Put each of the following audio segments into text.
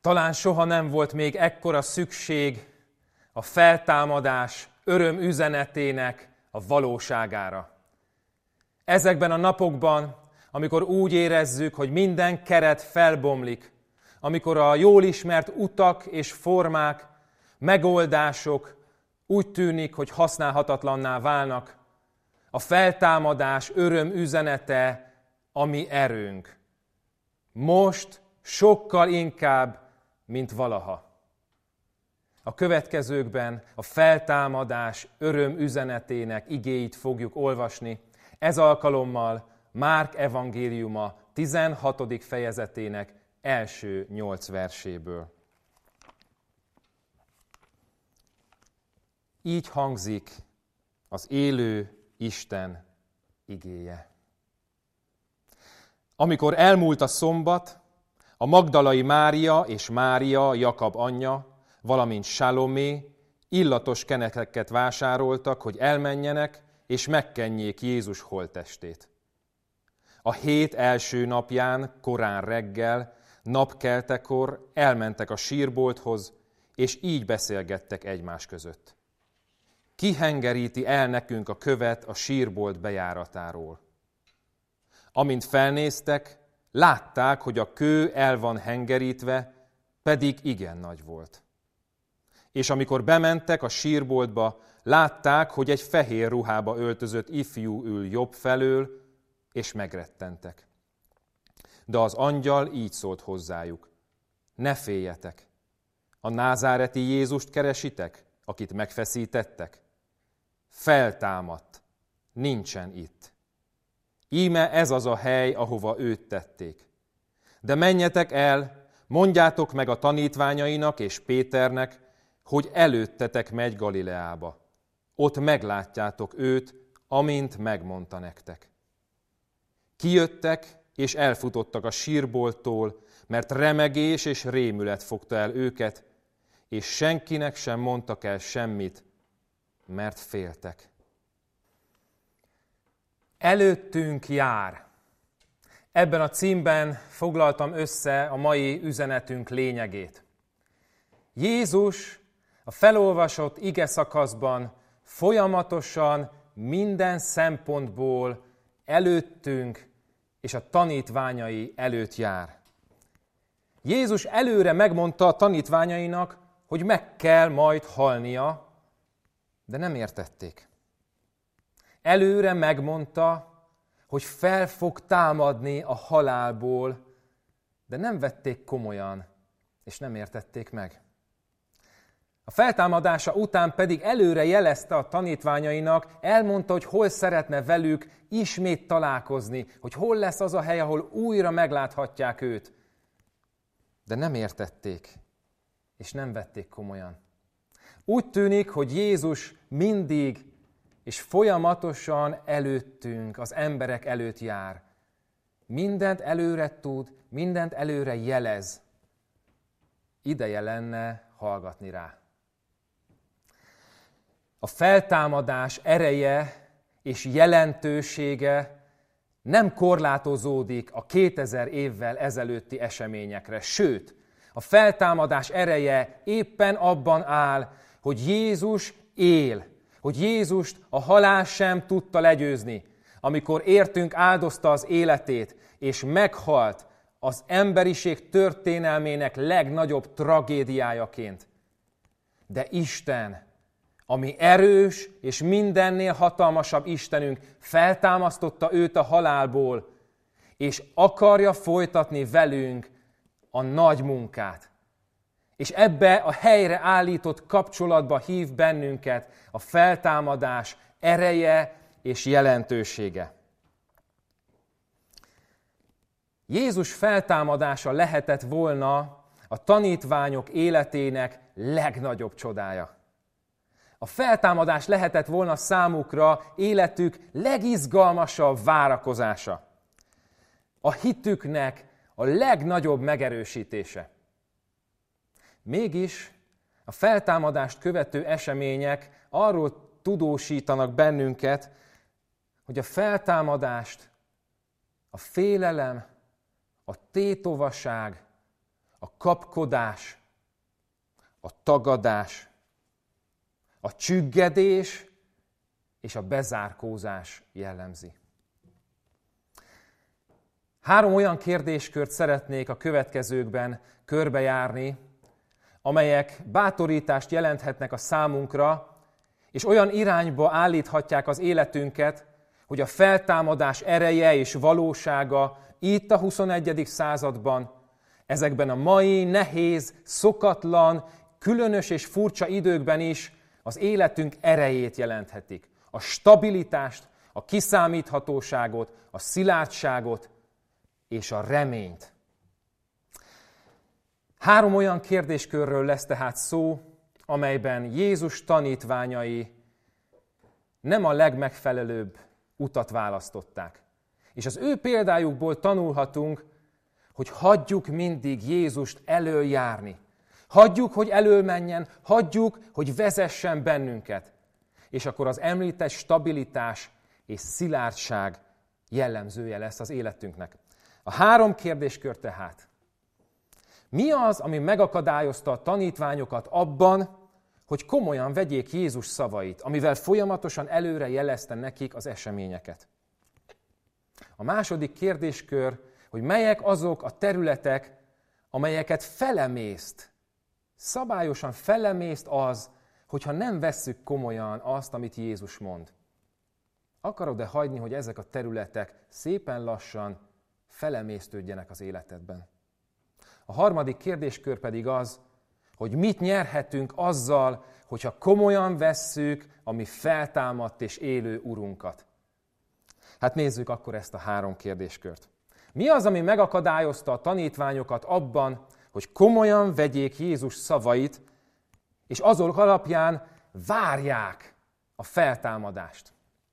Talán soha nem volt még ekkora szükség a feltámadás örömüzenetének a valóságára. Ezekben a napokban, amikor úgy érezzük, hogy minden keret felbomlik, amikor a jól ismert utak és formák, megoldások úgy tűnik, hogy használhatatlanná válnak, a feltámadás örömüzenete a mi erőnk. Most sokkal inkább, mint valaha. A következőkben a feltámadás örömüzenetének igéit fogjuk olvasni. Ez alkalommal Márk evangéliuma 16. fejezetének első 8 verséből. Így hangzik az élő Isten igéje. Amikor elmúlt a szombat, a magdalai Mária és Mária, Jakab anyja, valamint Salomé illatos kenekeket vásároltak, hogy elmenjenek és megkenjék Jézus holttestét. A hét első napján, korán reggel, napkeltekor elmentek a sírbolthoz, és így beszélgettek egymás között. Ki hengeríti el nekünk a követ a sírbolt bejáratáról? Amint felnéztek, látták, hogy a kő el van hengerítve, pedig igen nagy volt. És amikor bementek a sírboltba, látták, hogy egy fehér ruhába öltözött ifjú ül jobb felől, és megrettentek. De az angyal így szólt hozzájuk: ne féljetek! A názáreti Jézust keresitek, akit megfeszítettek? Feltámadt, nincsen itt. Íme ez az a hely, ahova őt tették. De menjetek el, mondjátok meg a tanítványainak és Péternek, hogy előttetek megy Galileába. Ott meglátjátok őt, amint megmondta nektek. Kijöttek, és elfutottak a sírbolttól, mert remegés és rémület fogta el őket, és senkinek sem mondtak el semmit, mert féltek. Előttünk jár. Ebben a címben foglaltam össze a mai üzenetünk lényegét. Jézus a felolvasott igeszakaszban folyamatosan minden szempontból előttünk és a tanítványai előtt jár. Jézus előre megmondta a tanítványainak, hogy meg kell majd halnia, de nem értették. Előre megmondta, hogy fel fog támadni a halálból, de nem vették komolyan, és nem értették meg. A feltámadása után pedig előre jelezte a tanítványainak, elmondta, hogy hol szeretne velük ismét találkozni, hogy hol lesz az a hely, ahol újra megláthatják őt. De nem értették, és nem vették komolyan. Úgy tűnik, hogy Jézus mindig és folyamatosan előttünk, az emberek előtt jár. Mindent előre tud, mindent előre jelez. Ideje lenne hallgatni rá. A feltámadás ereje és jelentősége nem korlátozódik a 2000 évvel ezelőtti eseményekre. Sőt, a feltámadás ereje éppen abban áll, hogy Jézus él, hogy Jézust a halál sem tudta legyőzni. Amikor értünk, áldozta az életét, és meghalt az emberiség történelmének legnagyobb tragédiájaként. De Isten, ami erős és mindennél hatalmasabb Istenünk, feltámasztotta őt a halálból, és akarja folytatni velünk a nagy munkát. És ebbe a helyre állított kapcsolatba hív bennünket a feltámadás ereje és jelentősége. Jézus feltámadása lehetett volna a tanítványok életének legnagyobb csodája. A feltámadás lehetett volna számukra életük legizgalmasabb várakozása. A hitüknek a legnagyobb megerősítése. Mégis a feltámadást követő események arról tudósítanak bennünket, hogy a feltámadást a félelem, a tétovaság, a kapkodás, a tagadás, a csüggedés és a bezárkózás jellemzi. 3 olyan kérdéskört szeretnék a következőkben körbejárni, amelyek bátorítást jelenthetnek a számunkra, és olyan irányba állíthatják az életünket, hogy a feltámadás ereje és valósága itt a 21. században, ezekben a mai nehéz, szokatlan, különös és furcsa időkben is az életünk erejét jelenthetik. A stabilitást, a kiszámíthatóságot, a szilárdságot és a reményt. 3 olyan kérdéskörről lesz tehát szó, amelyben Jézus tanítványai nem a legmegfelelőbb utat választották. És az ő példájukból tanulhatunk, hogy hagyjuk mindig Jézust előjárni. Hagyjuk, hogy elölmenjen, hagyjuk, hogy vezessen bennünket. És akkor az említett stabilitás és szilárdság jellemzője lesz az életünknek. A 3 kérdéskör tehát. Mi az, ami megakadályozta a tanítványokat abban, hogy komolyan vegyék Jézus szavait, amivel folyamatosan előre jelezte nekik az eseményeket? A második kérdéskör, hogy melyek azok a területek, amelyeket felemészt, szabályosan felemészt az, hogyha nem vesszük komolyan azt, amit Jézus mond. Akarod-e hagyni, hogy ezek a területek szépen lassan felemésztődjenek az életedben? A harmadik kérdéskör pedig az, hogy mit nyerhetünk azzal, hogyha komolyan vesszük a mi feltámadt és élő Urunkat. Hát nézzük akkor ezt a 3 kérdéskört. Mi az, ami megakadályozta a tanítványokat abban, hogy komolyan vegyék Jézus szavait, és azok alapján várják a feltámadást?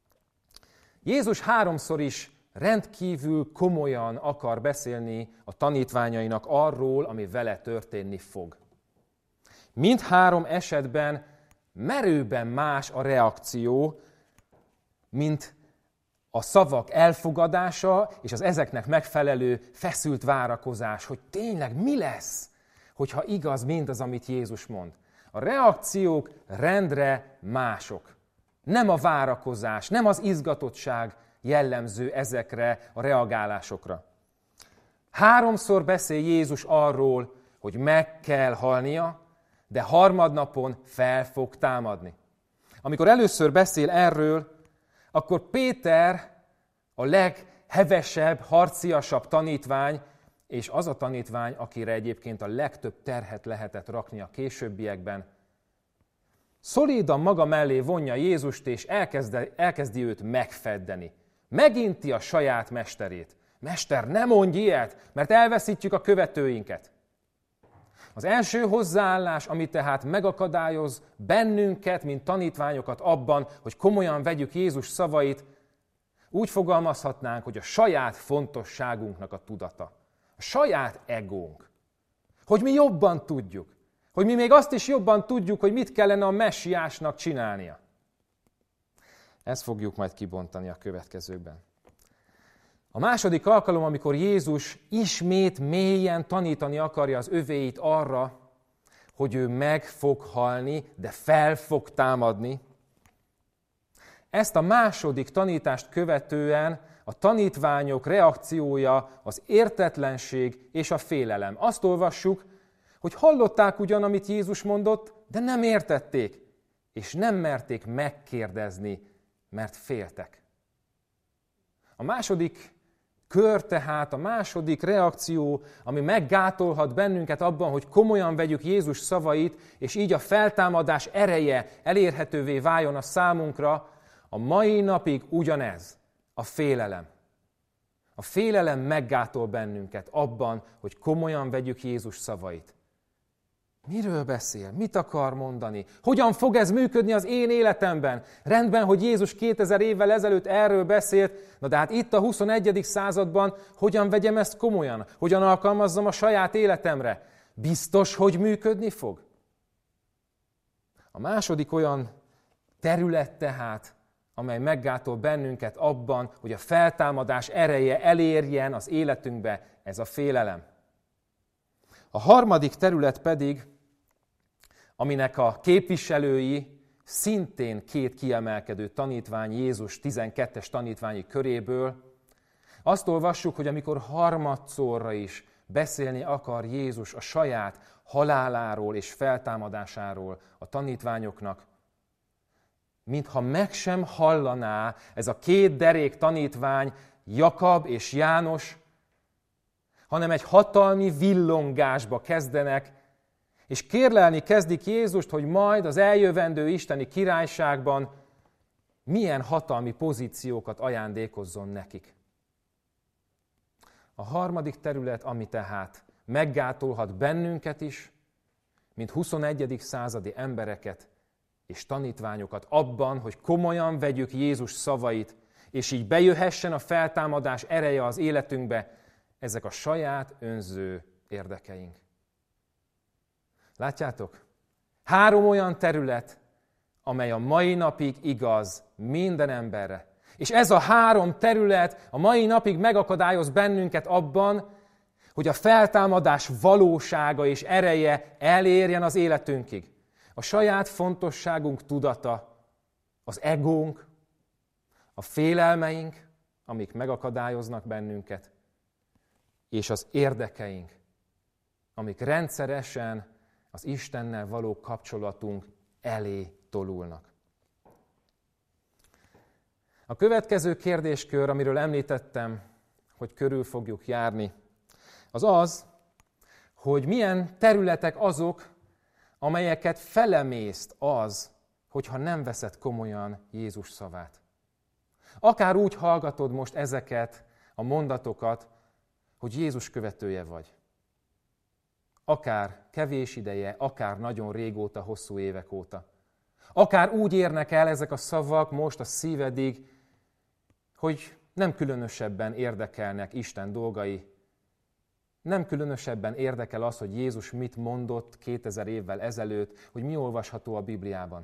Jézus 3-szor is rendkívül komolyan akar beszélni a tanítványainak arról, ami vele történni fog. Mindhárom esetben merőben más a reakció, mint a szavak elfogadása és az ezeknek megfelelő feszült várakozás, hogy tényleg mi lesz, hogyha igaz mindaz, amit Jézus mond. A reakciók rendre mások. Nem a várakozás, nem az izgatottság jellemző ezekre a reagálásokra. 3-szor beszél Jézus arról, hogy meg kell halnia, de harmadnapon fel fog támadni. Amikor először beszél erről, akkor Péter a leghevesebb, harciasabb tanítvány, és az a tanítvány, akire egyébként a legtöbb terhet lehetett rakni a későbbiekben, szolidan maga mellé vonja Jézust, és elkezdi őt megfeddeni. Meginti a saját mesterét. Mester, ne mondj ilyet, mert elveszítjük a követőinket. Az első hozzáállás, ami tehát megakadályoz bennünket, mint tanítványokat abban, hogy komolyan vegyük Jézus szavait, úgy fogalmazhatnánk, hogy a saját fontosságunknak a tudata. A saját egónk. Hogy mi jobban tudjuk. Hogy mi még azt is jobban tudjuk, hogy mit kellene a messiásnak csinálnia. Ezt fogjuk majd kibontani a következőkben. A második alkalom, amikor Jézus ismét mélyen tanítani akarja az övéit arra, hogy ő meg fog halni, de fel fog támadni. Ezt a második tanítást követően a tanítványok reakciója az értetlenség és a félelem. Azt olvassuk, hogy hallották ugyan, amit Jézus mondott, de nem értették, és nem merték megkérdezni, mert féltek. A második kör tehát, a második reakció, ami meggátolhat bennünket abban, hogy komolyan vegyük Jézus szavait, és így a feltámadás ereje elérhetővé váljon a számunkra, a mai napig ugyanez, a félelem. A félelem meggátol bennünket abban, hogy komolyan vegyük Jézus szavait. Miről beszél? Mit akar mondani? Hogyan fog ez működni az én életemben? Rendben, hogy Jézus 2000 évvel ezelőtt erről beszélt, na de hát itt a 21. században hogyan vegyem ezt komolyan? Hogyan alkalmazzam a saját életemre? Biztos, hogy működni fog? A második olyan terület tehát, amely meggátol bennünket abban, hogy a feltámadás ereje elérjen az életünkbe, ez a félelem. A harmadik terület pedig, aminek a képviselői szintén két kiemelkedő tanítvány Jézus 12-es tanítványi köréből. Azt olvassuk, hogy amikor harmadszorra is beszélni akar Jézus a saját haláláról és feltámadásáról a tanítványoknak, mintha meg sem hallaná ez a két derék tanítvány, Jakab és János, hanem egy hatalmi villongásba kezdenek, és kérlelni kezdik Jézust, hogy majd az eljövendő isteni királyságban milyen hatalmi pozíciókat ajándékozzon nekik. A harmadik terület, ami tehát meggátolhat bennünket is, mint 21. századi embereket és tanítványokat abban, hogy komolyan vegyük Jézus szavait, és így bejöhessen a feltámadás ereje az életünkbe, ezek a saját önző érdekeink. Látjátok? 3 olyan terület, amely a mai napig igaz minden emberre. És ez a 3 terület a mai napig megakadályoz bennünket abban, hogy a feltámadás valósága és ereje elérjen az életünkig. A saját fontosságunk tudata, az egónk, a félelmeink, amik megakadályoznak bennünket, és az érdekeink, amik rendszeresen az Istennel való kapcsolatunk elé tolulnak. A következő kérdéskör, amiről említettem, hogy körül fogjuk járni, az az, hogy milyen területek azok, amelyeket felemészt az, hogyha nem veszed komolyan Jézus szavát. Akár úgy hallgatod most ezeket a mondatokat, hogy Jézus követője vagy. Akár kevés ideje, akár nagyon régóta, hosszú évek óta. Akár úgy érnek el ezek a szavak most a szívedig, hogy nem különösebben érdekelnek Isten dolgai, nem különösebben érdekel az, hogy Jézus mit mondott 2000 évvel ezelőtt, hogy mi olvasható a Bibliában.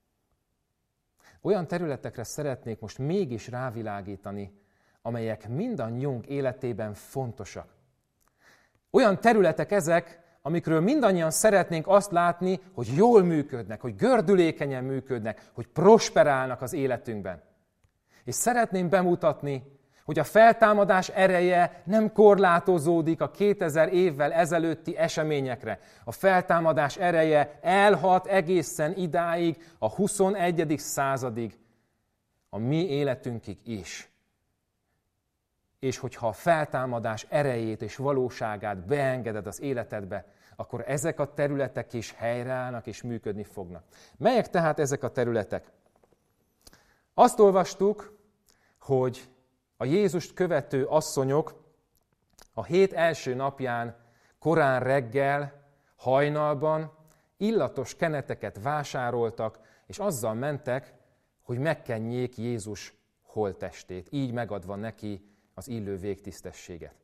Olyan területekre szeretnék most mégis rávilágítani, amelyek mindannyiunk életében fontosak. Olyan területek ezek, amikről mindannyian szeretnénk azt látni, hogy jól működnek, hogy gördülékenyen működnek, hogy prosperálnak az életünkben. És szeretném bemutatni, hogy a feltámadás ereje nem korlátozódik a 2000 évvel ezelőtti eseményekre. A feltámadás ereje elhat egészen idáig, a 21. századig, a mi életünkig is. És hogyha a feltámadás erejét és valóságát beengeded az életedbe, akkor ezek a területek is helyreállnak és működni fognak. Melyek tehát ezek a területek? Azt olvastuk, hogy a Jézust követő asszonyok a hét első napján, korán reggel, hajnalban illatos keneteket vásároltak, és azzal mentek, hogy megkenjék Jézus holttestét, így megadva neki az illő végtisztességet.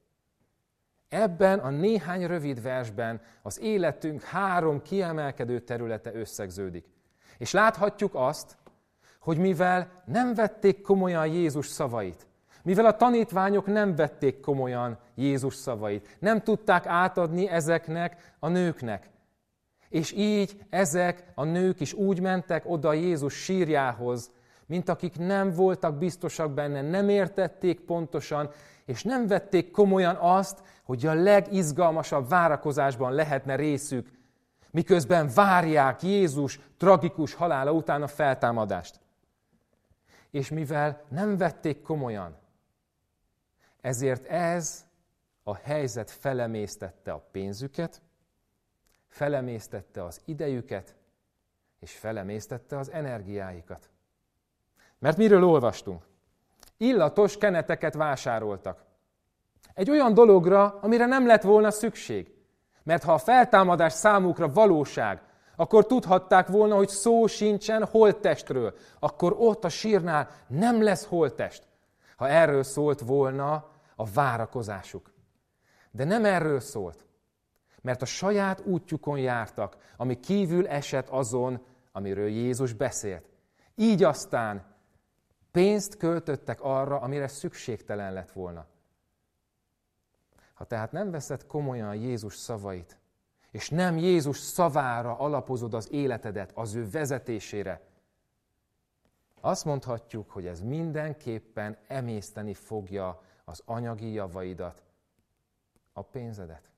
Ebben a néhány rövid versben az életünk 3 kiemelkedő területe összegződik. És láthatjuk azt, hogy mivel nem vették komolyan Jézus szavait, mivel a tanítványok nem vették komolyan Jézus szavait, nem tudták átadni ezeknek a nőknek. És így ezek a nők is úgy mentek oda Jézus sírjához, mint akik nem voltak biztosak benne, nem értették pontosan, és nem vették komolyan azt, hogy a legizgalmasabb várakozásban lehetne részük, miközben várják Jézus tragikus halála után a feltámadást. És mivel nem vették komolyan, ezért ez a helyzet felemésztette a pénzüket, felemésztette az idejüket, és felemésztette az energiáikat. Mert miről olvastunk? Illatos keneteket vásároltak. Egy olyan dologra, amire nem lett volna szükség. Mert ha a feltámadás számukra valóság, akkor tudhatták volna, hogy szó sincsen holttestről. Akkor ott a sírnál nem lesz holttest. Ha erről szólt volna a várakozásuk. De nem erről szólt. Mert a saját útjukon jártak, ami kívül esett azon, amiről Jézus beszélt. Így aztán pénzt költöttek arra, amire szükségtelen lett volna. Ha tehát nem veszed komolyan Jézus szavait, és nem Jézus szavára alapozod az életedet, az ő vezetésére, azt mondhatjuk, hogy ez mindenképpen emészteni fogja az anyagi javaidat, a pénzedet.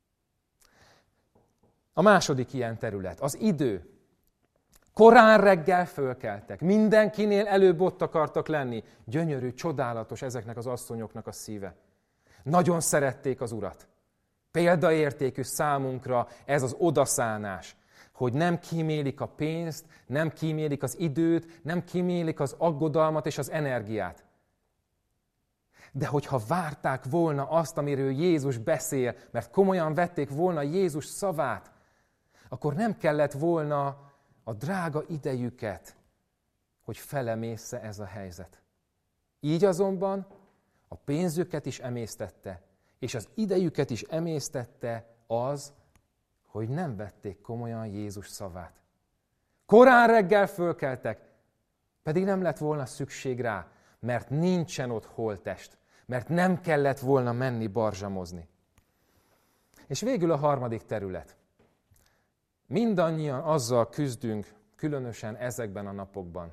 A második ilyen terület, az idő. Korán reggel fölkeltek, mindenkinél előbb ott akartak lenni. Gyönyörű, csodálatos ezeknek az asszonyoknak a szíve. Nagyon szerették az Urat. Példaértékű számunkra ez az odaszánás, hogy nem kímélik a pénzt, nem kímélik az időt, nem kímélik az aggodalmat és az energiát. De hogyha várták volna azt, amiről Jézus beszél, mert komolyan vették volna Jézus szavát, akkor nem kellett volna a drága idejüket, hogy felemészze ez a helyzet. Így azonban a pénzüket is emésztette, és az idejüket is emésztette az, hogy nem vették komolyan Jézus szavát. Korán reggel fölkeltek, pedig nem lett volna szükség rá, mert nincsen ott holttest, mert nem kellett volna menni barzsamozni. És végül a harmadik terület. Mindannyian azzal küzdünk, különösen ezekben a napokban,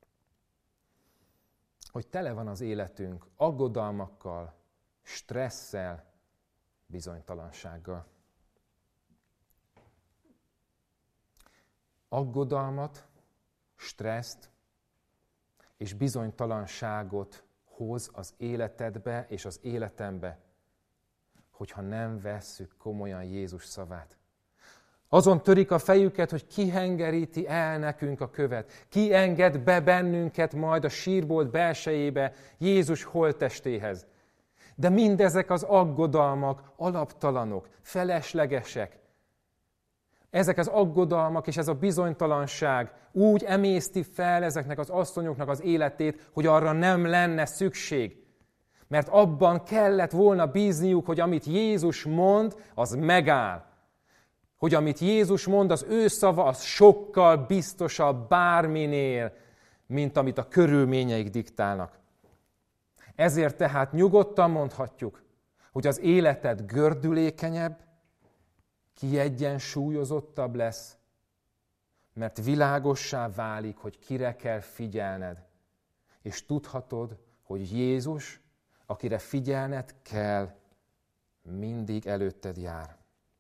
hogy tele van az életünk aggodalmakkal, stresszel, bizonytalansággal. Aggodalmat, stresszt és bizonytalanságot hoz az életedbe és az életembe, hogyha nem vesszük komolyan Jézus szavát. Azon törik a fejüket, hogy ki hengeríti el nekünk a követ, ki enged be bennünket majd a sírbolt belsejébe Jézus holttestéhez. De mindezek az aggodalmak alaptalanok, feleslegesek. Ezek az aggodalmak és ez a bizonytalanság úgy emészti fel ezeknek az asszonyoknak az életét, hogy arra nem lenne szükség. Mert abban kellett volna bízniuk, hogy amit Jézus mond, az megáll. Hogy amit Jézus mond, az ő szava, az sokkal biztosabb bárminél, mint amit a körülményeik diktálnak. Ezért tehát nyugodtan mondhatjuk, hogy az életed gördülékenyebb, kiegyensúlyozottabb lesz, mert világossá válik, hogy kire kell figyelned. És tudhatod, hogy Jézus, akire figyelned kell, mindig előtted jár.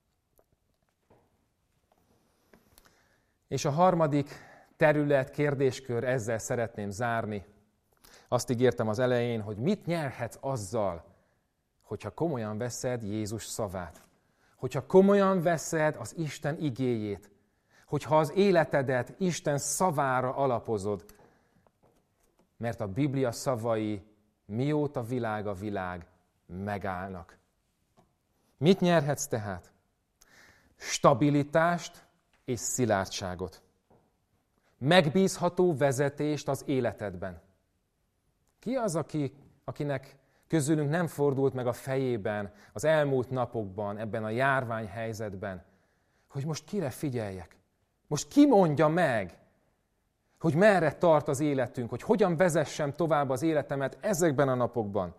És a harmadik terület, kérdéskör, ezzel szeretném zárni. Azt ígértem az elején, hogy mit nyerhetsz azzal, hogyha komolyan veszed Jézus szavát. Hogyha komolyan veszed az Isten igéjét. Hogyha az életedet Isten szavára alapozod. Mert a Biblia szavai, mióta világ a világ, megállnak. Mit nyerhetsz tehát? Stabilitást és szilárdságot. Megbízható vezetést az életedben. Ki az, akinek közülünk nem fordult meg a fejében az elmúlt napokban, ebben a járványhelyzetben, hogy most kire figyeljek? Most ki mondja meg, hogy merre tart az életünk, hogy hogyan vezessem tovább az életemet ezekben a napokban?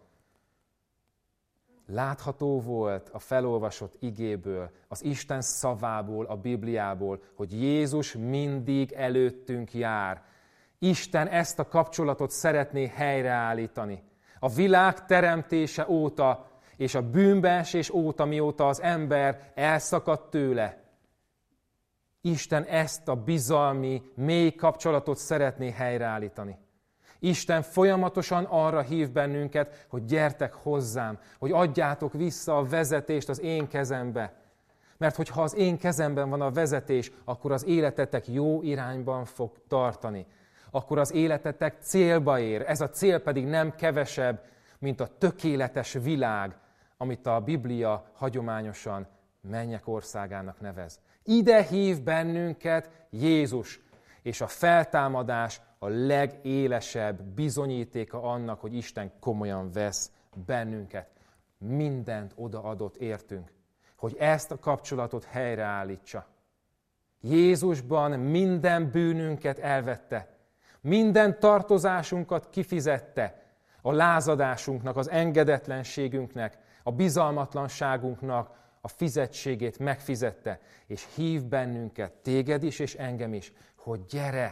Látható volt a felolvasott igéből, az Isten szavából, a Bibliából, hogy Jézus mindig előttünk jár. Isten ezt a kapcsolatot szeretné helyreállítani. A világ teremtése óta, és a bűnbeesés óta, mióta az ember elszakadt tőle. Isten ezt a bizalmi, mély kapcsolatot szeretné helyreállítani. Isten folyamatosan arra hív bennünket, hogy gyertek hozzám, hogy adjátok vissza a vezetést az én kezembe. Mert hogyha az én kezemben van a vezetés, akkor az életetek jó irányban fog tartani. Akkor az életetek célba ér. Ez a cél pedig nem kevesebb, mint a tökéletes világ, amit a Biblia hagyományosan mennyek országának nevez. Ide hív bennünket Jézus, és a feltámadás a legélesebb bizonyítéka annak, hogy Isten komolyan vesz bennünket. Mindent odaadott értünk, hogy ezt a kapcsolatot helyreállítsa. Jézusban minden bűnünket elvette, minden tartozásunkat kifizette, a lázadásunknak, az engedetlenségünknek, a bizalmatlanságunknak a fizetségét megfizette, és hív bennünket, téged is és engem is, hogy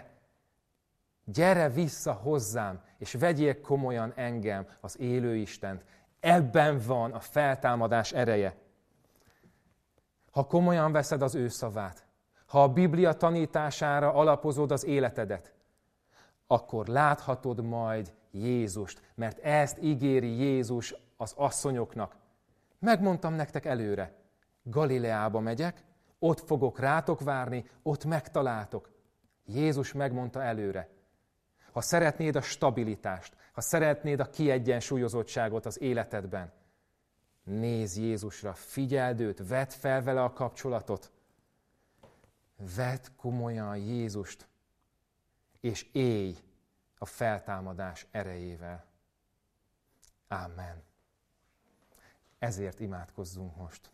gyere vissza hozzám, és vegyél komolyan engem, az élő Istent. Ebben van a feltámadás ereje. Ha komolyan veszed az ő szavát, ha a Biblia tanítására alapozod az életedet, akkor láthatod majd Jézust, mert ezt ígéri Jézus az asszonyoknak. Megmondtam nektek előre, Galileába megyek, ott fogok rátok várni, ott megtaláltok. Jézus megmondta előre. Ha szeretnéd a stabilitást, ha szeretnéd a kiegyensúlyozottságot az életedben, nézz Jézusra, figyeld őt, vedd fel vele a kapcsolatot, vedd komolyan Jézust, és élj a feltámadás erejével. Amen. Ezért imádkozzunk most.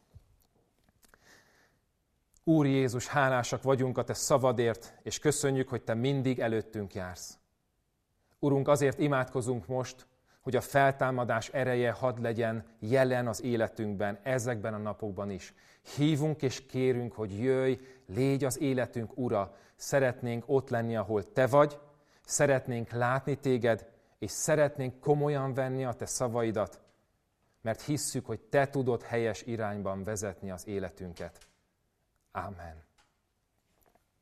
Úr Jézus, hálásak vagyunk a Te szavadért, és köszönjük, hogy Te mindig előttünk jársz. Urunk, azért imádkozunk most, hogy a feltámadás ereje hadd legyen jelen az életünkben, ezekben a napokban is. Hívunk és kérünk, hogy jöjj, légy az életünk ura. Szeretnénk ott lenni, ahol Te vagy, szeretnénk látni Téged, és szeretnénk komolyan venni a Te szavaidat, mert hisszük, hogy Te tudod helyes irányban vezetni az életünket. Amen.